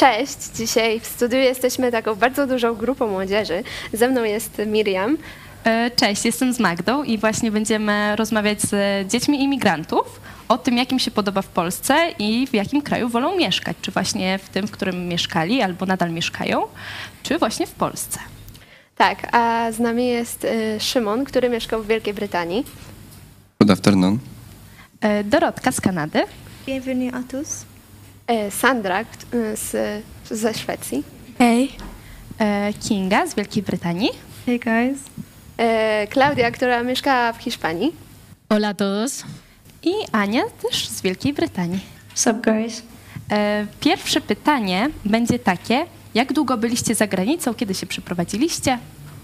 Cześć, dzisiaj w studiu jesteśmy taką bardzo dużą grupą młodzieży. Ze mną jest Miriam. Cześć, jestem z Magdą i właśnie będziemy rozmawiać z dziećmi imigrantów o tym, jak im się podoba w Polsce i w jakim kraju wolą mieszkać. Czy właśnie w tym, w którym mieszkali albo nadal mieszkają, czy właśnie w Polsce. Tak, a z nami jest Szymon, który mieszkał w Wielkiej Brytanii. Good afternoon. Dorotka z Kanady. Bienvenue à tous. Sandra ze Szwecji. Hey. Kinga z Wielkiej Brytanii. Hey guys. Klaudia, która mieszka w Hiszpanii. Hola a todos. I Ania też z Wielkiej Brytanii. What's up guys? Pierwsze pytanie będzie takie, jak długo byliście za granicą, kiedy się przeprowadziliście?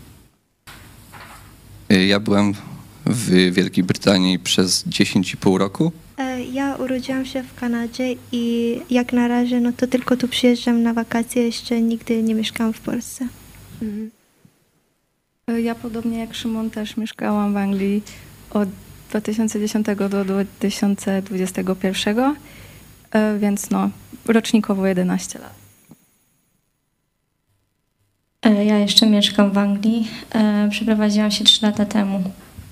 Ja byłem w Wielkiej Brytanii przez 10,5 roku. Ja urodziłam się w Kanadzie i jak na razie no to tylko tu przyjeżdżam na wakacje, jeszcze nigdy nie mieszkałam w Polsce. Mhm. Ja podobnie jak Szymon też mieszkałam w Anglii od 2010 do 2021, więc no rocznikowo 11 lat. Ja jeszcze mieszkam w Anglii. Przeprowadziłam się 3 lata temu.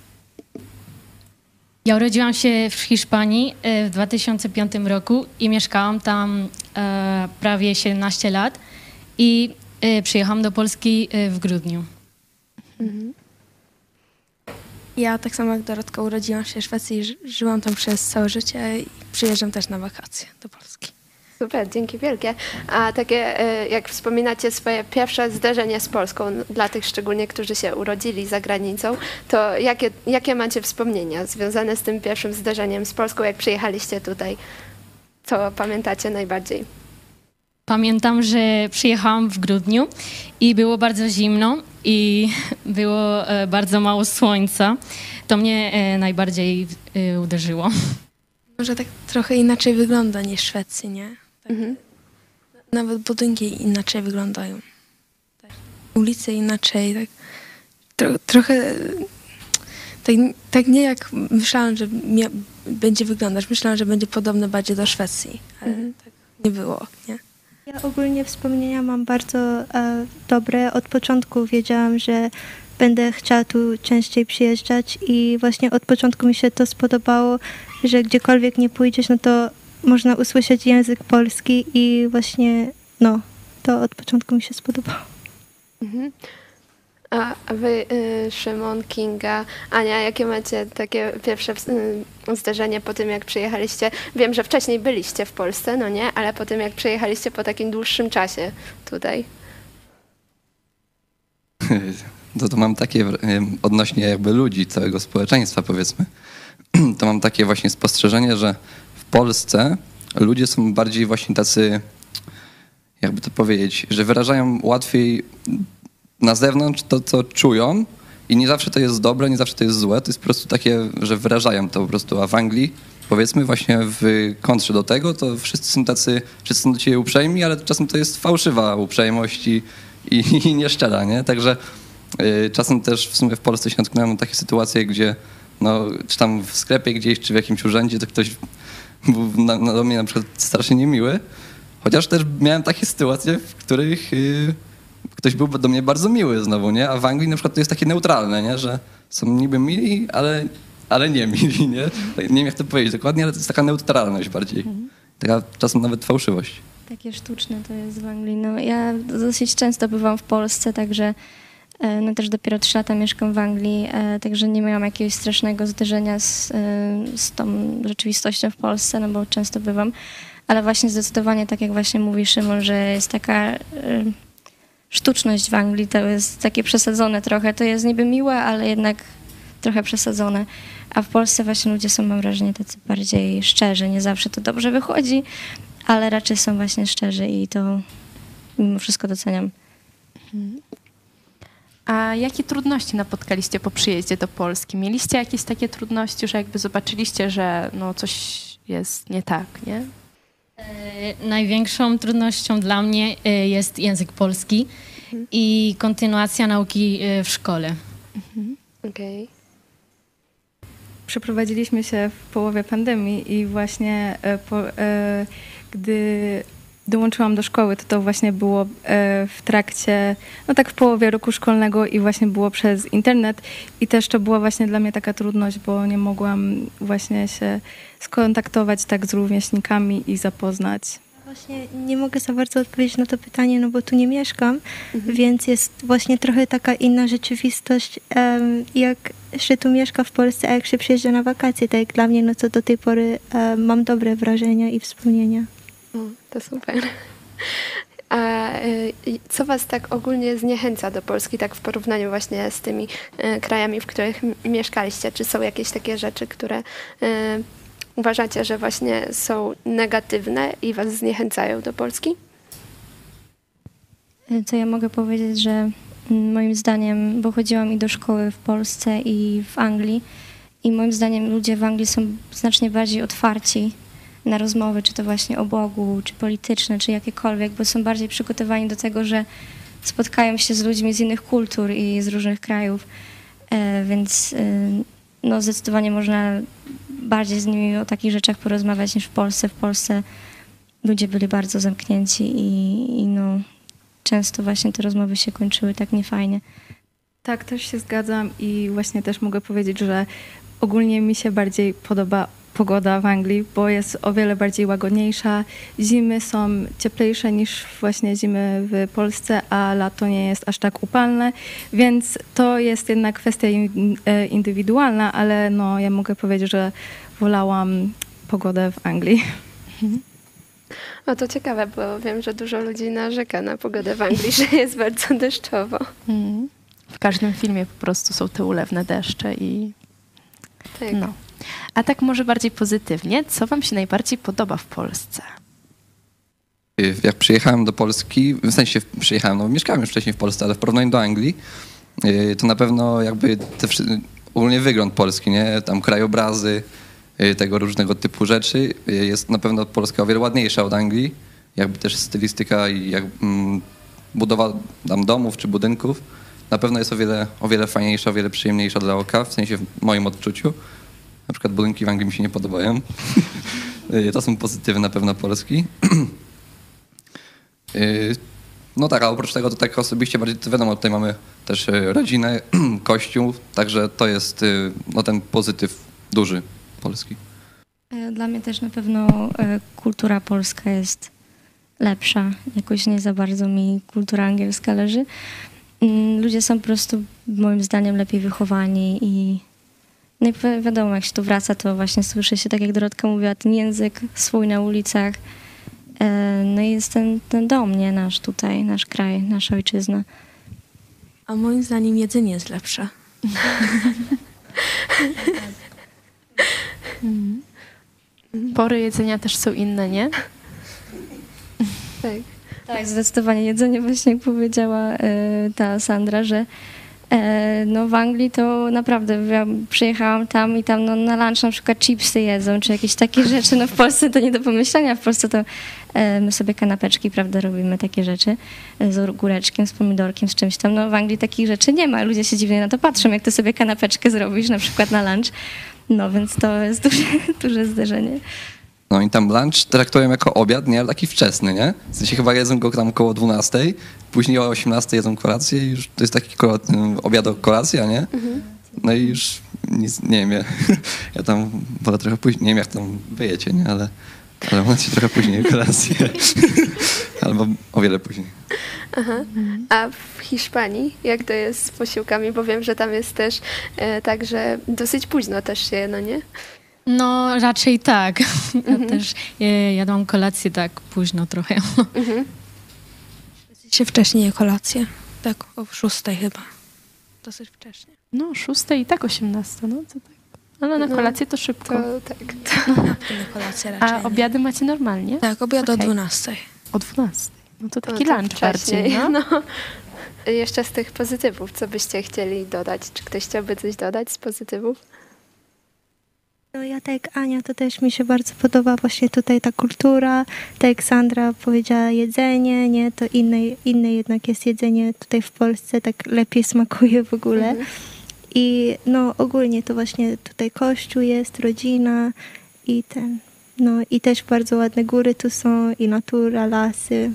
Ja urodziłam się w Hiszpanii w 2005 roku i mieszkałam tam prawie 17 lat i przyjechałam do Polski w grudniu. Mhm. Ja tak samo jak Dorotka urodziłam się w Szwecji i żyłam tam przez całe życie i przyjeżdżam też na wakacje do Polski. Super, dzięki wielkie. A takie, jak wspominacie swoje pierwsze zderzenie z Polską, dla tych szczególnie, którzy się urodzili za granicą, to jakie macie wspomnienia związane z tym pierwszym zderzeniem z Polską, jak przyjechaliście tutaj? Co pamiętacie najbardziej? Pamiętam, że przyjechałam w grudniu i było bardzo zimno i było bardzo mało słońca. To mnie najbardziej uderzyło. Może tak trochę inaczej wygląda niż w Szwecji, nie? Tak, Mhm. Nawet budynki inaczej wyglądają. Tak. Ulice inaczej, tak. Trochę tak nie jak myślałam, że będzie wyglądać. Myślałam, że będzie podobne bardziej do Szwecji, ale tak nie było, nie? Ja ogólnie wspomnienia mam bardzo dobre. Od początku wiedziałam, że będę chciała tu częściej przyjeżdżać i właśnie od początku mi się to spodobało, że gdziekolwiek nie pójdziesz, no to można usłyszeć język polski i właśnie no, to od początku mi się spodobało. Mhm. A wy, Szymon, Kinga, Ania, jakie macie takie pierwsze zderzenie po tym, jak przyjechaliście? Wiem, że wcześniej byliście w Polsce, no nie? Ale po tym, jak przyjechaliście po takim dłuższym czasie tutaj. To mam takie odnośnie jakby ludzi, całego społeczeństwa powiedzmy, to mam takie właśnie spostrzeżenie, że w Polsce ludzie są bardziej właśnie tacy, jakby to powiedzieć, że wyrażają łatwiej na zewnątrz to, co czują i nie zawsze to jest dobre, nie zawsze to jest złe, to jest po prostu takie, że wyrażają to po prostu, a w Anglii powiedzmy właśnie w kontrze do tego, to wszyscy są tacy, wszyscy są do ciebie uprzejmi, ale czasem to jest fałszywa uprzejmość i nieszczera, nie? Także czasem też w sumie w Polsce się natknąłem na takie sytuacje, gdzie no, czy tam w sklepie gdzieś, czy w jakimś urzędzie, to ktoś był do mnie na przykład strasznie niemiły, chociaż też miałem takie sytuacje, w których ktoś był do mnie bardzo miły znowu, nie? A w Anglii na przykład to jest takie neutralne, nie? Że są niby mili, ale nie mili, nie? Nie wiem jak to powiedzieć dokładnie, ale to jest taka neutralność bardziej. Taka czasem nawet fałszywość. Takie sztuczne to jest w Anglii. No, ja dosyć często bywam w Polsce, także no też dopiero 3 lata mieszkam w Anglii, także nie miałam jakiegoś strasznego zderzenia z tą rzeczywistością w Polsce, no bo często bywam. Ale właśnie zdecydowanie, tak jak właśnie mówi Szymon, że jest taka sztuczność w Anglii, to jest takie przesadzone trochę. To jest niby miłe, ale jednak trochę przesadzone. A w Polsce właśnie ludzie są, mam wrażenie, tacy bardziej szczerzy. Nie zawsze to dobrze wychodzi, ale raczej są właśnie szczerzy i to mimo wszystko doceniam. A jakie trudności napotkaliście po przyjeździe do Polski? Mieliście jakieś takie trudności, że jakby zobaczyliście, że no coś jest nie tak, nie? Największą trudnością dla mnie jest język polski i kontynuacja nauki w szkole. Okej. Przeprowadziliśmy się w połowie pandemii i właśnie gdy dołączyłam do szkoły, to właśnie było w trakcie, no tak w połowie roku szkolnego i właśnie było przez internet i też to była właśnie dla mnie taka trudność, bo nie mogłam właśnie się skontaktować tak z rówieśnikami i zapoznać. Właśnie nie mogę za bardzo odpowiedzieć na to pytanie, no bo tu nie mieszkam, więc jest właśnie trochę taka inna rzeczywistość, jak się tu mieszka w Polsce, a jak się przyjeżdża na wakacje, tak jak dla mnie, no to do tej pory mam dobre wrażenia i wspomnienia. O, to super. A co was tak ogólnie zniechęca do Polski, tak w porównaniu właśnie z tymi krajami, w których mieszkaliście? Czy są jakieś takie rzeczy, które uważacie, że właśnie są negatywne i was zniechęcają do Polski? To ja mogę powiedzieć, że moim zdaniem, bo chodziłam i do szkoły w Polsce i w Anglii i moim zdaniem ludzie w Anglii są znacznie bardziej otwarci na rozmowy, czy to właśnie o Bogu, czy polityczne, czy jakiekolwiek, bo są bardziej przygotowani do tego, że spotkają się z ludźmi z innych kultur i z różnych krajów, więc no, zdecydowanie można bardziej z nimi o takich rzeczach porozmawiać niż w Polsce. W Polsce ludzie byli bardzo zamknięci i no, często właśnie te rozmowy się kończyły tak niefajnie. Tak, też się zgadzam i właśnie też mogę powiedzieć, że ogólnie mi się bardziej podoba pogoda w Anglii, bo jest o wiele bardziej łagodniejsza. Zimy są cieplejsze niż właśnie zimy w Polsce, a lato nie jest aż tak upalne, więc to jest jednak kwestia indywidualna, ale no, ja mogę powiedzieć, że wolałam pogodę w Anglii. O, to ciekawe, bo wiem, że dużo ludzi narzeka na pogodę w Anglii, że jest bardzo deszczowo. W każdym filmie po prostu są te ulewne deszcze i Tak. no. A tak może bardziej pozytywnie, co wam się najbardziej podoba w Polsce? Jak przyjechałem do Polski, w sensie przyjechałem, no mieszkałem już wcześniej w Polsce, ale w porównaniu do Anglii, to na pewno jakby ogólnie wygląd Polski, nie? Tam krajobrazy, tego różnego typu rzeczy. Jest na pewno Polska o wiele ładniejsza od Anglii. Jakby też stylistyka i budowa tam domów czy budynków na pewno jest o wiele fajniejsza, o wiele przyjemniejsza dla oka, w sensie w moim odczuciu. Na przykład budynki w Anglii mi się nie podobają. To są pozytywy na pewno Polski. No tak, a oprócz tego to tak osobiście bardziej, to wiadomo, tutaj mamy też rodzinę, kościół, także to jest no, ten pozytyw duży Polski. Dla mnie też na pewno kultura polska jest lepsza. Jakoś nie za bardzo mi kultura angielska leży. Ludzie są po prostu moim zdaniem lepiej wychowani i no i wiadomo, jak się tu wraca, to właśnie słyszy się, tak jak Dorotka mówiła, ten język swój na ulicach. No i jest ten dom, nie? Nasz tutaj, nasz kraj, nasza ojczyzna. A moim zdaniem jedzenie jest lepsze. Pory jedzenia też są inne, nie? Tak. Tak, zdecydowanie jedzenie, właśnie jak powiedziała ta Sandra, że no w Anglii to naprawdę, ja przyjechałam tam i tam no, na lunch na przykład chipsy jedzą, czy jakieś takie rzeczy, no w Polsce to nie do pomyślenia, w Polsce to my sobie kanapeczki, prawda, robimy takie rzeczy z ogóreczkiem, z pomidorkiem, z czymś tam, no w Anglii takich rzeczy nie ma, ludzie się dziwnie na to patrzą, jak ty sobie kanapeczkę zrobisz na przykład na lunch, no więc to jest duże zderzenie. No i tam lunch traktują jako obiad, nie? Ale taki wczesny, nie? W sensie chyba jedzą go tam około 12, później o 18 jedzą kolację i już to jest taki obiad-kolacja, nie? No i już nic, nie wiem, ja tam wolę trochę później, nie wiem jak tam wyjecie, nie? Ale macie trochę później kolację. Albo o wiele później. Aha. A w Hiszpanii jak to jest z posiłkami? Bo wiem, że tam jest też tak, że dosyć późno też się je, no nie? No raczej tak. Ja też jadłam kolację tak późno trochę. Się wcześniej je kolację. Tak, o 6 chyba. Dosyć wcześnie. No 6 i tak 18, no to tak. Ale na kolację to szybko. To tak. Na kolację raczej A obiady macie normalnie? Tak, obiad o Okej. 12. O 12. No to taki No, to lunch wcześniej, bardziej, no. no. Jeszcze z tych pozytywów, co byście chcieli dodać? Czy ktoś chciałby coś dodać z pozytywów? No ja tak jak Ania, to też mi się bardzo podoba właśnie tutaj ta kultura, tak jak Sandra powiedziała jedzenie, nie, to inne jednak jest jedzenie tutaj w Polsce, tak lepiej smakuje w ogóle. I no ogólnie to właśnie tutaj kościół jest, rodzina i No i też bardzo ładne góry tu są i natura, lasy.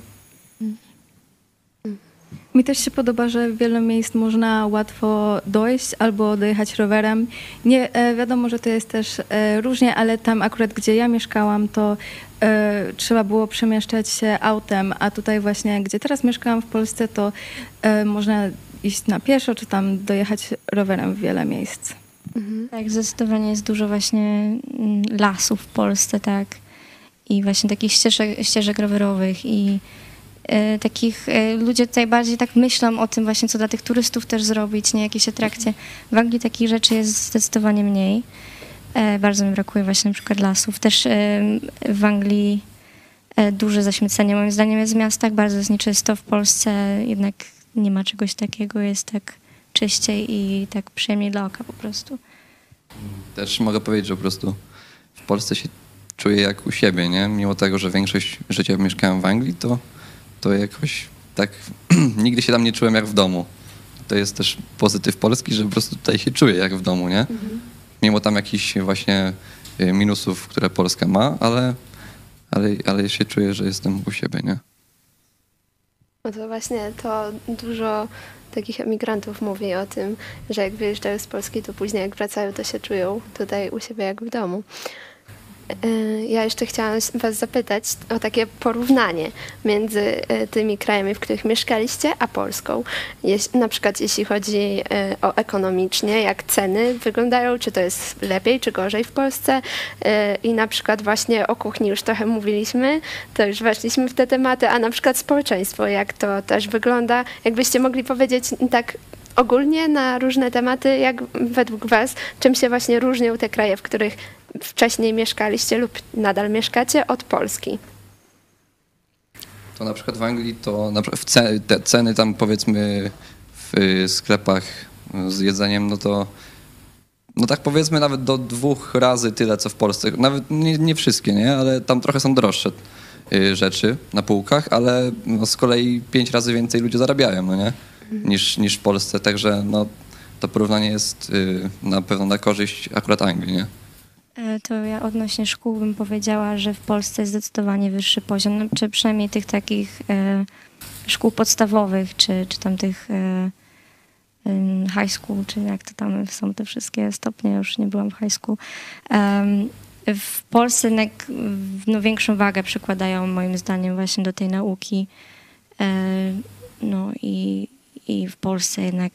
Mi też się podoba, że w wiele miejsc można łatwo dojść albo dojechać rowerem. Nie, wiadomo, że to jest też różnie, ale tam akurat, gdzie ja mieszkałam, to trzeba było przemieszczać się autem, a tutaj właśnie, gdzie teraz mieszkałam w Polsce, to można iść na pieszo, czy tam dojechać rowerem w wiele miejsc. Tak, zdecydowanie jest dużo właśnie lasów w Polsce, tak. I właśnie takich ścieżek rowerowych i takich, ludzie tutaj bardziej tak myślą o tym właśnie, co dla tych turystów też zrobić, nie jakieś atrakcje. W Anglii takich rzeczy jest zdecydowanie mniej. Bardzo mi brakuje właśnie na przykład lasów. Też w Anglii duże zaśmiecenie moim zdaniem jest w miastach, bardzo jest nieczysto. W Polsce jednak nie ma czegoś takiego, jest tak czyściej i tak przyjemniej dla oka po prostu. Też mogę powiedzieć, że po prostu w Polsce się czuję jak u siebie, nie? Mimo tego, że większość życia mieszkałem w Anglii, to jakoś tak nigdy się tam nie czułem jak w domu. To jest też pozytyw Polski, że po prostu tutaj się czuję jak w domu, nie? Mimo tam jakichś właśnie minusów, które Polska ma, ale się czuję, że jestem u siebie, nie? No to właśnie to dużo takich emigrantów mówi o tym, że jak wyjeżdżają z Polski, to później jak wracają, to się czują tutaj u siebie jak w domu. Ja jeszcze chciałam was zapytać o takie porównanie między tymi krajami, w których mieszkaliście, a Polską. Na przykład jeśli chodzi o ekonomicznie, jak ceny wyglądają, czy to jest lepiej, czy gorzej w Polsce. I na przykład właśnie o kuchni już trochę mówiliśmy, to już weszliśmy w te tematy, a na przykład społeczeństwo, jak to też wygląda. Jakbyście mogli powiedzieć tak ogólnie na różne tematy, jak według was, czym się właśnie różnią te kraje, w których wcześniej mieszkaliście lub nadal mieszkacie, od Polski? To na przykład w Anglii to te ceny tam powiedzmy w sklepach z jedzeniem, no to no tak powiedzmy nawet do 2 razy tyle, co w Polsce. Nawet nie wszystkie, nie? Ale tam trochę są droższe rzeczy na półkach, ale no z kolei 5 razy więcej ludzie zarabiają, no nie? Niż w Polsce. Także no, to porównanie jest na pewno na korzyść akurat Anglii, nie? To ja odnośnie szkół bym powiedziała, że w Polsce jest zdecydowanie wyższy poziom, no, czy przynajmniej tych takich szkół podstawowych, czy tam tych high school, czy jak to tam są te wszystkie stopnie, już nie byłam w high school. W Polsce jednak no, większą wagę przykładają moim zdaniem właśnie do tej nauki. No i w Polsce jednak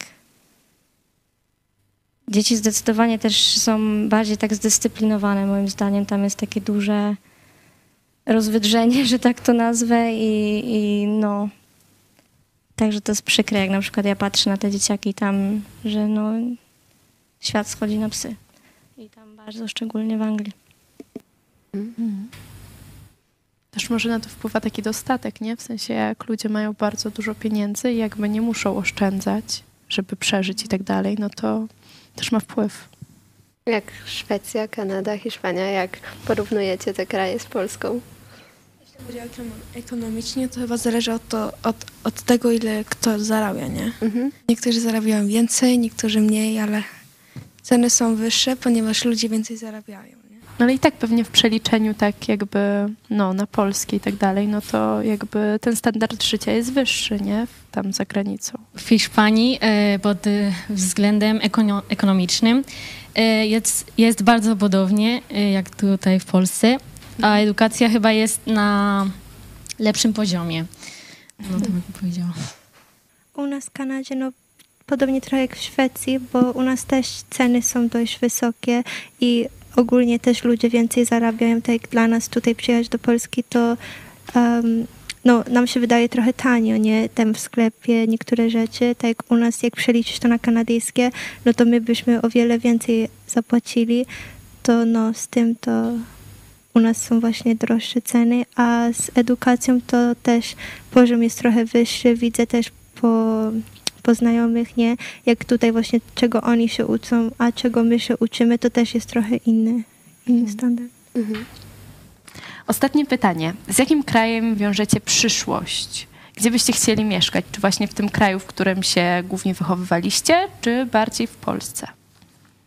dzieci zdecydowanie też są bardziej tak zdyscyplinowane moim zdaniem. Tam jest takie duże rozwydrzenie, że tak to nazwę i no także to jest przykre, jak na przykład ja patrzę na te dzieciaki tam, że no świat schodzi na psy. I tam bardzo, szczególnie w Anglii. Też może na to wpływa taki dostatek, nie? W sensie jak ludzie mają bardzo dużo pieniędzy i jakby nie muszą oszczędzać, żeby przeżyć i tak dalej, no to też ma wpływ. Jak Szwecja, Kanada, Hiszpania, jak porównujecie te kraje z Polską? Jeśli chodzi o ekonomicznie, to chyba zależy od tego, ile kto zarabia, nie? Niektórzy zarabiają więcej, niektórzy mniej, ale ceny są wyższe, ponieważ ludzie więcej zarabiają, nie? No ale i tak pewnie w przeliczeniu tak jakby no, na polskie i tak dalej, no to jakby ten standard życia jest wyższy, nie? Tam za granicą. W Hiszpanii pod względem ekonomicznym jest bardzo podobnie jak tutaj w Polsce, a edukacja chyba jest na lepszym poziomie. No to bym powiedziała. U nas w Kanadzie, no podobnie trochę jak w Szwecji, bo u nas też ceny są dość wysokie i ogólnie też ludzie więcej zarabiają. Tak jak dla nas tutaj przyjechać do Polski, to no, nam się wydaje trochę tanio, nie? Tam w sklepie niektóre rzeczy, tak jak u nas, jak przeliczyć to na kanadyjskie, no to my byśmy o wiele więcej zapłacili, to no z tym to u nas są właśnie droższe ceny, a z edukacją to też poziom jest trochę wyższy, widzę też po znajomych, nie? Jak tutaj właśnie czego oni się uczą, a czego my się uczymy, to też jest trochę inny standard. Ostatnie pytanie. Z jakim krajem wiążecie przyszłość? Gdzie byście chcieli mieszkać? Czy właśnie w tym kraju, w którym się głównie wychowywaliście, czy bardziej w Polsce?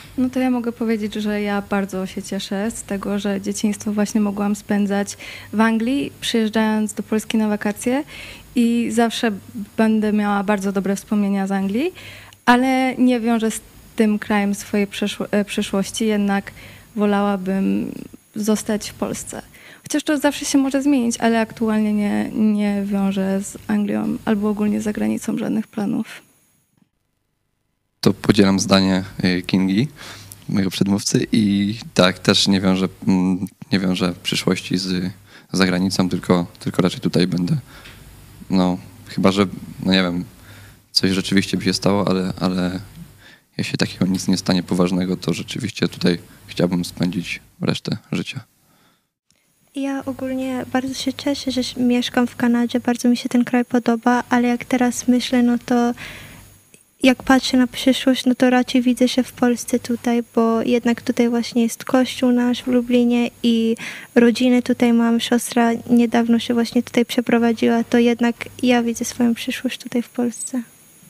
No to ja mogę powiedzieć, że ja bardzo się cieszę z tego, że dzieciństwo właśnie mogłam spędzać w Anglii, przyjeżdżając do Polski na wakacje i zawsze będę miała bardzo dobre wspomnienia z Anglii, ale nie wiążę z tym krajem swojej przyszłości, jednak wolałabym zostać w Polsce. Chociaż to zawsze się może zmienić, ale aktualnie nie wiążę z Anglią albo ogólnie z zagranicą żadnych planów. To podzielam zdanie Kingi, mojego przedmówcy, i tak, też nie wiążę przyszłości z zagranicą, tylko raczej tutaj będę. No, chyba że, no nie wiem, coś rzeczywiście by się stało, ale jeśli takiego nic nie stanie poważnego, to rzeczywiście tutaj chciałbym spędzić resztę życia. Ja ogólnie bardzo się cieszę, że mieszkam w Kanadzie, bardzo mi się ten kraj podoba, ale jak teraz myślę, no to jak patrzę na przyszłość, no to raczej widzę się w Polsce tutaj, bo jednak tutaj właśnie jest kościół nasz w Lublinie i rodziny tutaj mam, siostra niedawno się właśnie tutaj przeprowadziła, to jednak ja widzę swoją przyszłość tutaj w Polsce.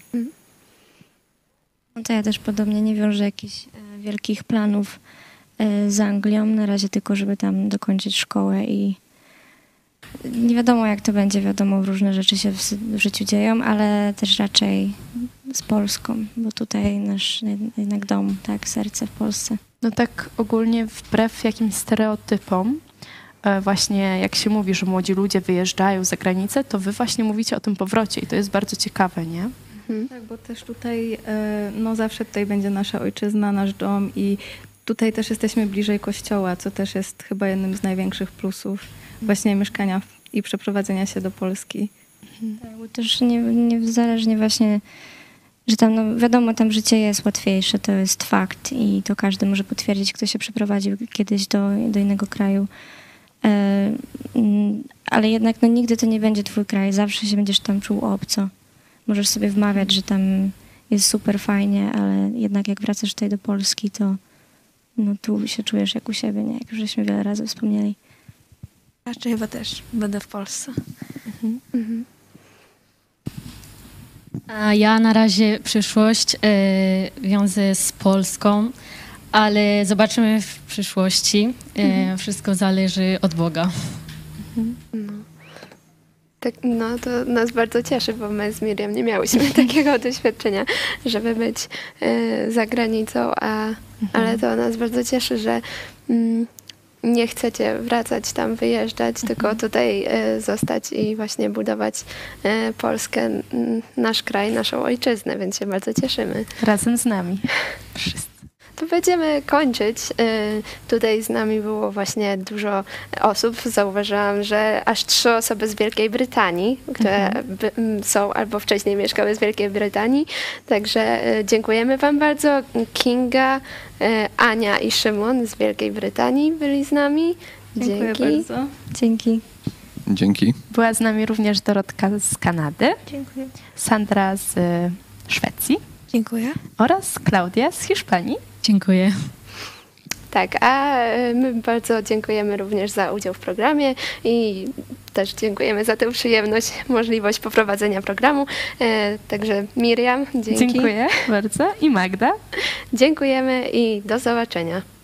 No to ja też podobnie nie wiążę jakichś wielkich planów z Anglią, na razie tylko, żeby tam dokończyć szkołę i nie wiadomo jak to będzie, wiadomo różne rzeczy się w życiu dzieją, ale też raczej z Polską, bo tutaj nasz jednak dom, tak, serce w Polsce. No tak ogólnie wbrew jakimś stereotypom, właśnie jak się mówi, że młodzi ludzie wyjeżdżają za granicę, to wy właśnie mówicie o tym powrocie i to jest bardzo ciekawe, nie? Tak, bo też tutaj, no zawsze tutaj będzie nasza ojczyzna, nasz dom i tutaj też jesteśmy bliżej kościoła, co też jest chyba jednym z największych plusów właśnie mieszkania i przeprowadzenia się do Polski. Tak, bo też niezależnie właśnie, że tam, no wiadomo, tam życie jest łatwiejsze, to jest fakt i to każdy może potwierdzić, kto się przeprowadził kiedyś do innego kraju. Ale jednak no, nigdy to nie będzie twój kraj, zawsze się będziesz tam czuł obco. Możesz sobie wmawiać, że tam jest super fajnie, ale jednak jak wracasz tutaj do Polski, to no, tu się czujesz jak u siebie, nie? Jak już żeśmy wiele razy wspomnieli. Raczej chyba też będę w Polsce. A ja na razie przyszłość wiążę z Polską, ale zobaczymy w przyszłości. Wszystko zależy od Boga. Tak, no to nas bardzo cieszy, bo my z Miriam nie miałyśmy takiego doświadczenia, żeby być za granicą, ale to nas bardzo cieszy, że nie chcecie wracać tam, wyjeżdżać, tylko tutaj zostać i właśnie budować Polskę, nasz kraj, naszą ojczyznę, więc się bardzo cieszymy. Razem z nami. Wszyscy. To będziemy kończyć. Tutaj z nami było właśnie dużo osób. Zauważyłam, że aż 3 osoby z Wielkiej Brytanii, które są albo wcześniej mieszkały w Wielkiej Brytanii. Także dziękujemy wam bardzo. Kinga, Ania i Szymon z Wielkiej Brytanii byli z nami. Dziękuję bardzo. Dzięki. Dzięki. Była z nami również Dorotka z Kanady, Dziękuję. Sandra z Szwecji Dziękuję. oraz Klaudia z Hiszpanii. Dziękuję. Tak, a my bardzo dziękujemy również za udział w programie i też dziękujemy za tę przyjemność, możliwość poprowadzenia programu. Także Miriam, dzięki. Dziękuję bardzo i Magda. Dziękujemy i do zobaczenia.